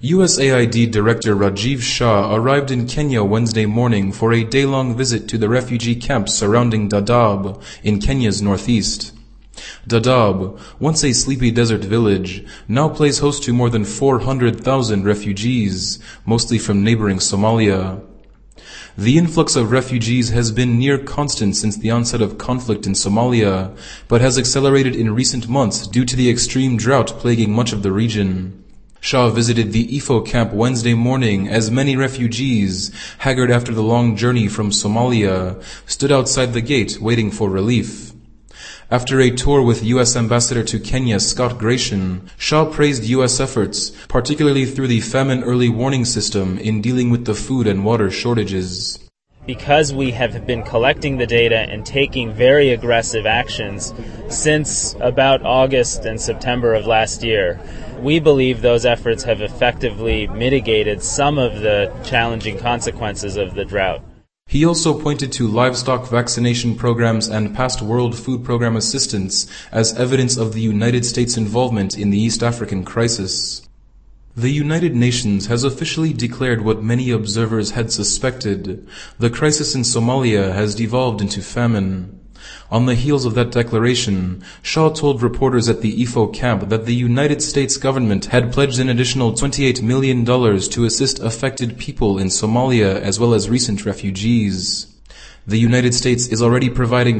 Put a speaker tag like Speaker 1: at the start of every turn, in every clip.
Speaker 1: USAID Director Rajiv Shah arrived in Kenya Wednesday morning for a day-long visit to the refugee camps surrounding Dadaab in Kenya's northeast. Dadaab, once a sleepy desert village, now plays host to more than 400,000 refugees, mostly from neighboring Somalia. The influx of refugees has been near constant since the onset of conflict in Somalia, but has accelerated in recent months due to the extreme drought plaguing much of the region. Shah visited the Ifo camp Wednesday morning as many refugees, haggard after the long journey from Somalia, stood outside the gate waiting for relief. After a tour with U.S. Ambassador to Kenya Scott Gratian, Shah praised U.S. efforts, particularly through the famine early warning system, in dealing with the food and water shortages.
Speaker 2: Because we have been collecting the data and taking very aggressive actions since about August and September of last year, we believe those efforts have effectively mitigated some of the challenging consequences of the drought.
Speaker 1: He also pointed to livestock vaccination programs and past World Food Program assistance as evidence of the United States' involvement in the East African crisis. The United Nations has officially declared what many observers had suspected. The crisis in Somalia has devolved into famine. On the heels of that declaration, Shah told reporters at the Ifo camp that the United States government had pledged an additional $28 million to assist affected people in Somalia as well as recent refugees. The United States is already providing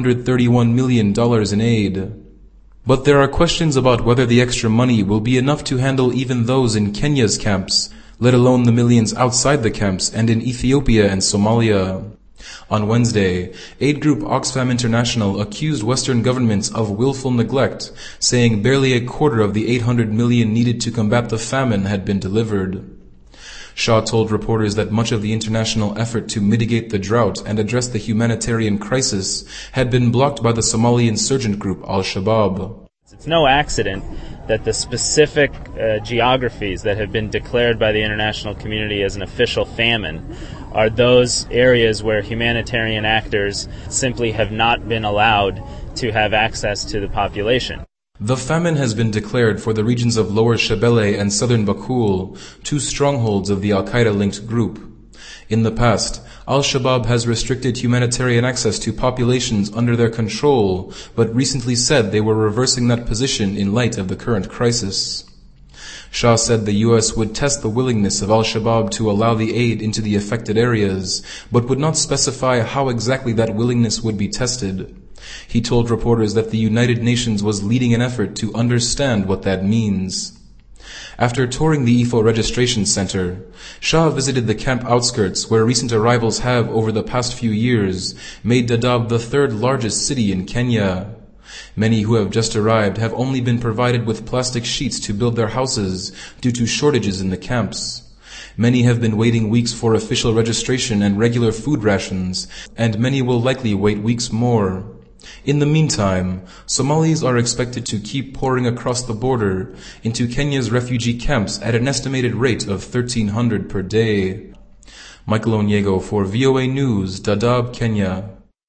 Speaker 1: $431 million in aid. But there are questions about whether the extra money will be enough to handle even those in Kenya's camps, let alone the millions outside the camps and in Ethiopia and Somalia. On Wednesday, aid group Oxfam International accused Western governments of willful neglect, saying barely a quarter of the $800 million needed to combat the famine had been delivered. Shah told reporters that much of the international effort to mitigate the drought and address the humanitarian crisis had been blocked by the Somali insurgent group Al-Shabaab.
Speaker 2: It's no accident that the specific geographies that have been declared by the international community as an official famine are those areas where humanitarian actors simply have not been allowed to have access to the population.
Speaker 1: The famine has been declared for the regions of Lower Shabelle and Southern Bakul, two strongholds of the Al-Qaeda-linked group. In the past, Al-Shabaab has restricted humanitarian access to populations under their control, but recently said they were reversing that position in light of the current crisis. Shah said the U.S. would test the willingness of Al-Shabaab to allow the aid into the affected areas, but would not specify how exactly that willingness would be tested. He told reporters that the United Nations was leading an effort to understand what that means. After touring the Ifo registration center, Shah visited the camp outskirts where recent arrivals have, over the past few years, made Dadaab the third largest city in Kenya. Many who have just arrived have only been provided with plastic sheets to build their houses due to shortages in the camps. Many have been waiting weeks for official registration and regular food rations, and many will likely wait weeks more. In the meantime, Somalis are expected to keep pouring across the border into Kenya's refugee camps at an estimated rate of 1,300 per day. Michael Onyego for VOA News, Dadaab, Kenya.